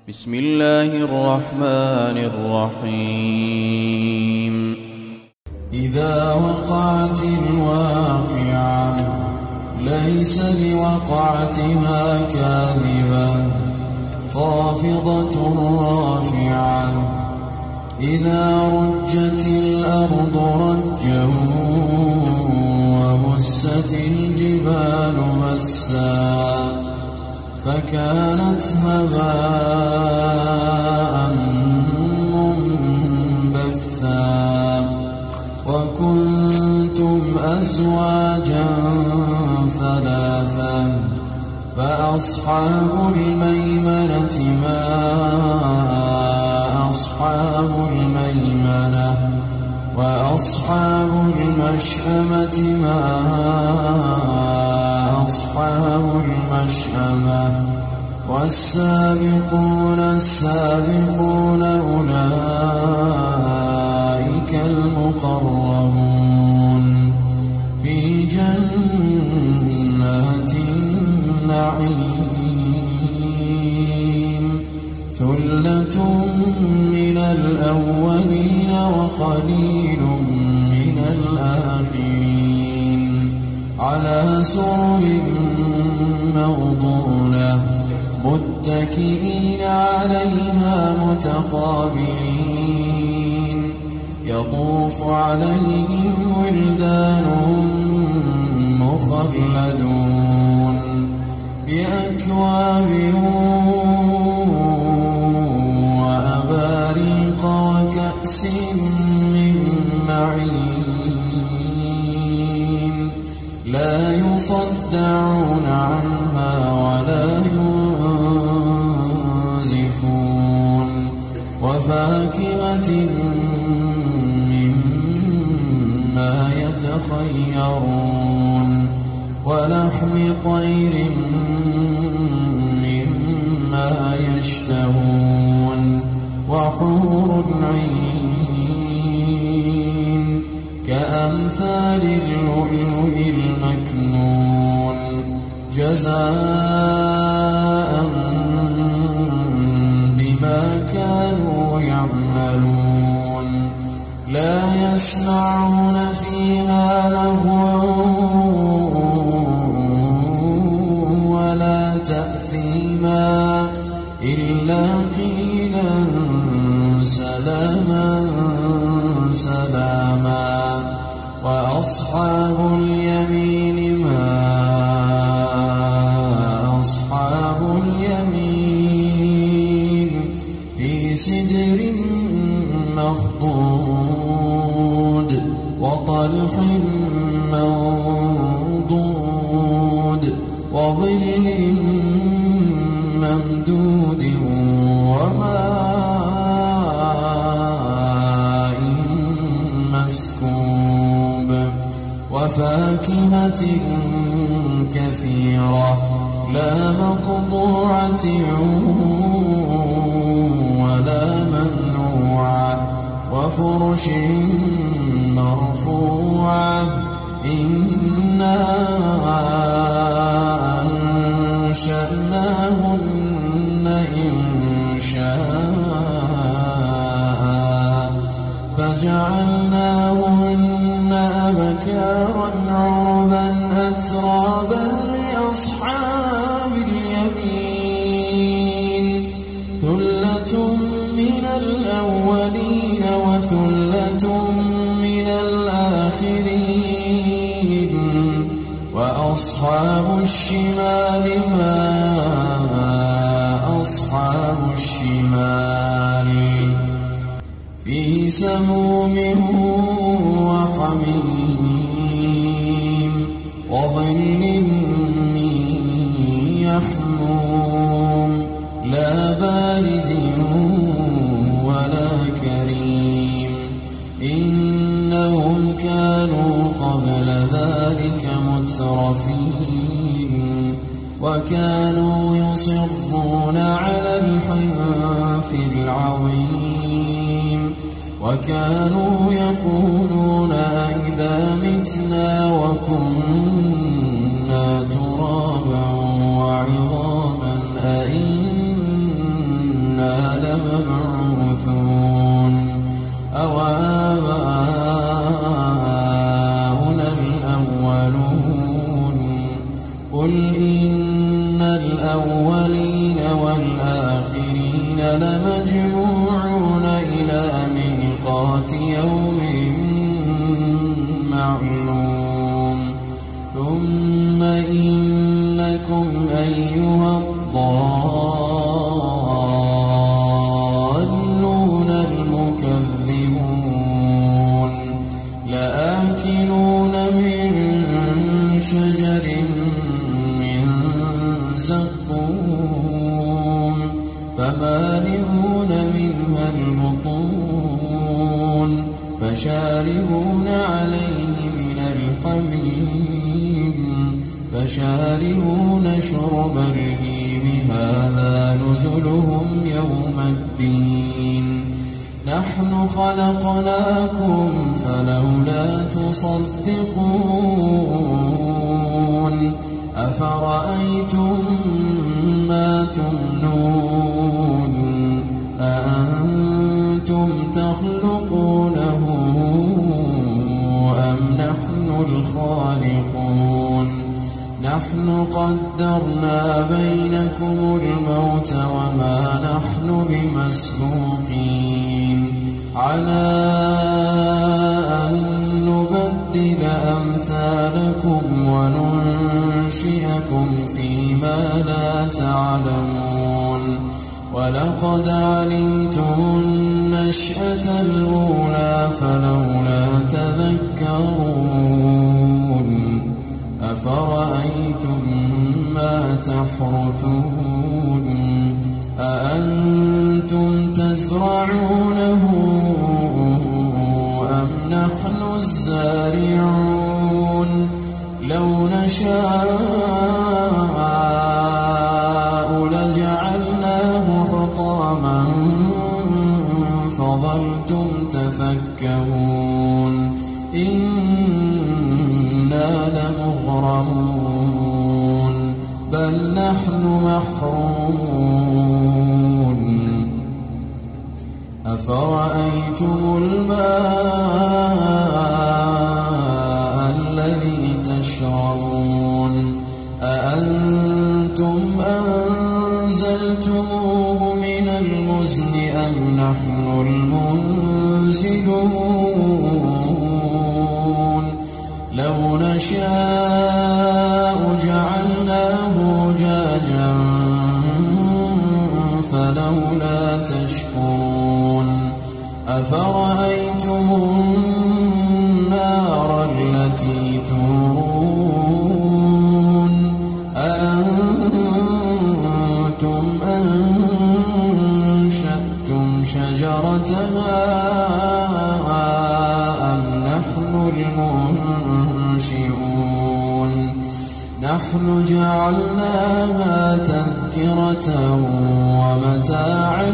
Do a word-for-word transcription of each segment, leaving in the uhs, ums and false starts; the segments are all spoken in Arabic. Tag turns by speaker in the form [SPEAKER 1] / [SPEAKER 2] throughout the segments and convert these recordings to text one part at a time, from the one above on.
[SPEAKER 1] بسم الله الرحمن الرحيم.
[SPEAKER 2] إذا وقعت الواقعة ليس لوقعتها كاذبة خافضة رافعة إذا رجت الأرض رجا وبست الجبال بسا فكانت هباء منبثا وكنتم أزواجا ثلاثا فأصحاب الميمنة ما أصحاب الميمنة وأصحاب المشأمة ما أصحاب المشأمة والسابقون السابقون أولئك المقربون في جنات النعيم ثلة من الأولين وقليل من الآخرين على سرر موضونة متكئين عليها متقابلين يطوف عليهم ولدان مخلدون بأكواب وأباريق وكأس من معين لا يصدعون عنها ولا ينزفون وفاكهة مما يتخيرون ولحم طير مما يشتهون وحور عين كأمثال اللؤلؤ المكنون جزاء بما كانوا يعملون لا يسمعون فيها لغوا ولا تأثيما إلا قيلا سلاما سلاما وأصحاب اليمين ما أصحاب اليمين في سدر مخضود وطلح منضود وظل ممدود وماء مسكوب وفاكهة كثيرة لا مقطوعة ولا ممنوعة وفرش مرفوعة إنا أنشأناهن إنشاء فجعلناهن أبكارا عربا أترابا لأصحاب اليمين ثلة من الأولين وثلة من الآخرين وأصحاب الشمال ما أصحاب الشمال في سموم وحميم وظل من يحموم لا بارد ولا كريم إنهم كانوا قبل ذلك مترفين وكانوا يصرون على الحنث العظيم وكانوا يقولون أئذا متنا وكنا ترابا وعظاما أئنا الآخرين لمجموعون إلى ميقات يوم معلوم ثم إنكم أيها الضالون المكذبون لآكلون من شجر من زقوم فمالئون منها البطون فشاربون عليه من الحميم فشاربون شرب الهيم هذا نزلهم يوم الدين نحن خلقناكم فلولا تصدقون أفرأيتم ما تمنون أأنتم تخلقونه أم نحن الخالقون نحن قدرنا بينكم الموت وما نحن بمسبوقين على أن نبدل أمثالكم وننشئكم فيما لا تعلمون ولقد علمتم النشأة الأولى فلولا تذكرون أفرأيتم ما تحرثون أأنتم تزرعونه أم نحن الزارعون لو نشاء لجعلناه حطاما فظلتم تفكهون إنا لمغرمون بل نحن محرومون أفرأيتم الماء الذي تشربون أأنتم أنزلتموه من المزن أم نحن المنزلون لو نشاء جعلناه أجاجا فلولا تشكرون أفرأيتم النار التي تورون أأنتم أنشأتم شجرتها أم نحن المنشئون نحن جعلناها تذكرة ومتاعا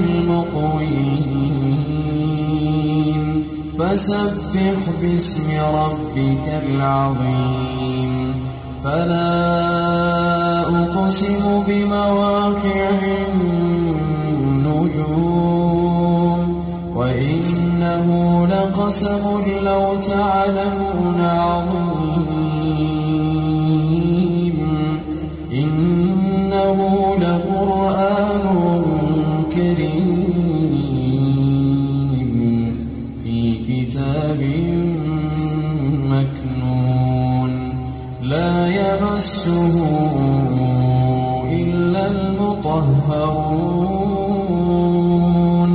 [SPEAKER 2] للمقوين فسبح باسم ربك العظيم فلا أقسم بمواقع النجوم وإنه لقسم لو تعلمون عظيم إنه لقرآن كريم في كتاب مكنون لا يمسه إلا المطهرون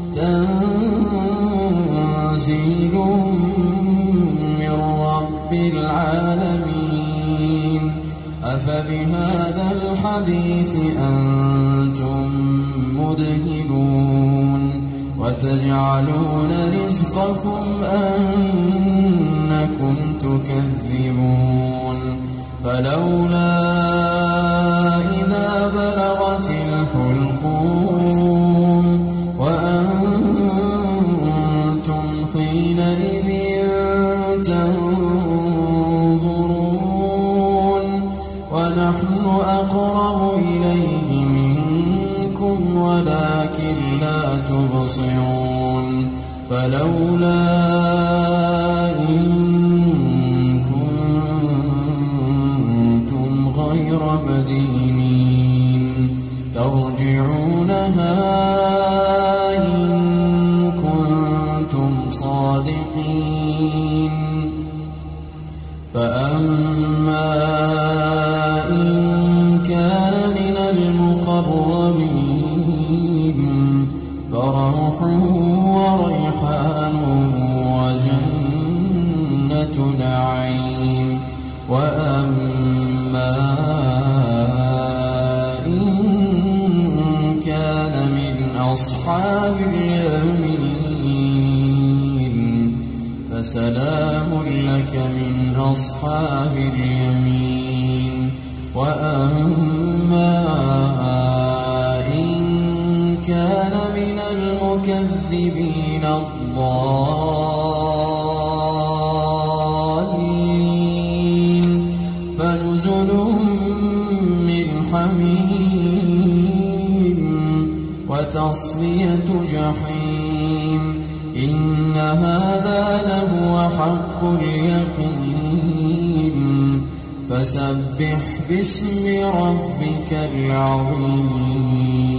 [SPEAKER 2] تنزيل من رب العالمين أفبهذا الحديث أنتم مدهنون وتجعلون رزقكم أنكم تكذبون فلولا إذا بلغت الحلقوم وأنتم حينئذ تنظرون ونحن أقرب إليه منكم ولكن لا تبصرون فلولا إن كنتم غير مدينين ترجعون ترجعونها إن كنتم صادقين فأما إن كان من المقربين فروح وريحان وجنة نعيم وأما إن كان من أصحاب اليمين فسلام لك من أصحاب اليمين وأما إن كان من المكذبين الضالين فنزل من حميم وتصلية جحيم إن هذا لهو حق اليقين فسبح باسم ربك العظيم